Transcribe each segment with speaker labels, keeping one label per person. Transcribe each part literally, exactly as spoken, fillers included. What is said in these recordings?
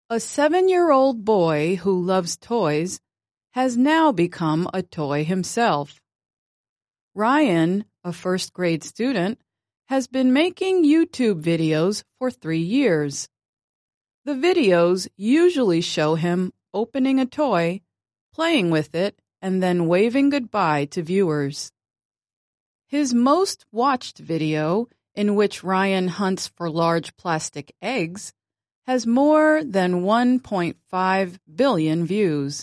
Speaker 1: A seven-year-old boy who loves toys has now become a toy himself. Ryan, a first-grade student, has been making YouTube videos for three years. The videos usually show him opening a toy, playing with it, and then waving goodbye to viewers. His most watched video, in which Ryan hunts for large plastic eggs, has more than one point five billion views.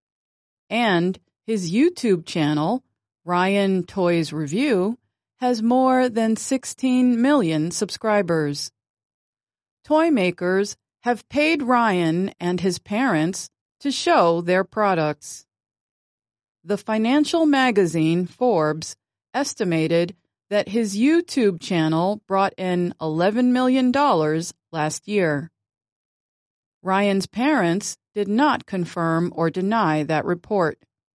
Speaker 1: And his YouTube channel, Ryan Toys Review, has more than sixteen million subscribers. Toy makers have paid Ryan and his parents to show their products. The financial magazine Forbes estimated that his YouTube channel brought in eleven million dollars last year. Ryan's parents did not confirm or deny that report.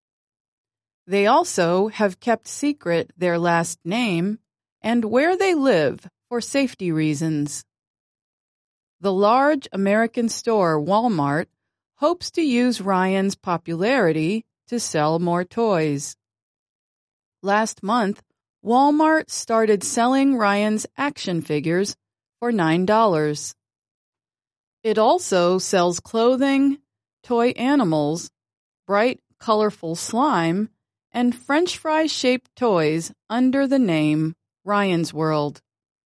Speaker 1: They also have kept secret their last name and where they live for safety reasons. The large American store Walmart hopes to use Ryan's popularity to sell more toys. Last month, Walmart started selling Ryan's action figures for nine dollars. It also sells clothing, toy animals, bright, colorful slime, and French fry-shaped toys under the name Ryan's World.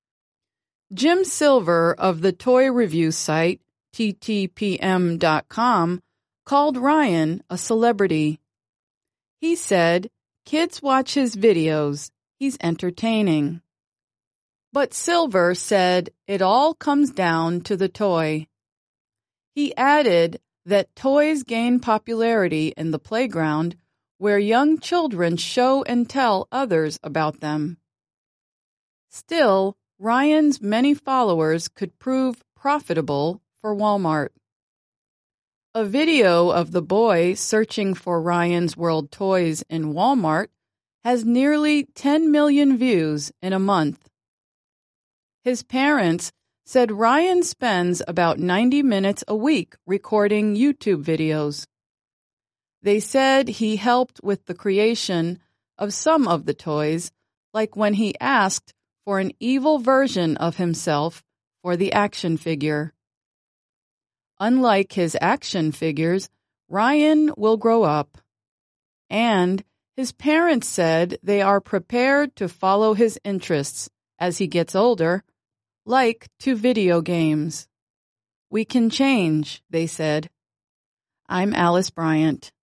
Speaker 1: Jim Silver of the toy review site T T P M dot com called Ryan a celebrity. He said, "Kids watch his videos. He's entertaining." But Silver said it all comes down to the toy. He added that toys gain popularity in the playground where young children show and tell others about them. Still, Ryan's many followers could prove profitable for Walmart. A video of the boy searching for Ryan's World toys in Walmart has nearly ten million views in a month. His parents said Ryan spends about ninety minutes a week recording YouTube videos. They said he helped with the creation of some of the toys, like when he asked for an evil version of himself for the action figure. Unlike his action figures, Ryan will grow up. And his parents said they are prepared to follow his interests as he gets older, like to video games. We can change, they said. I'm Alice Bryant.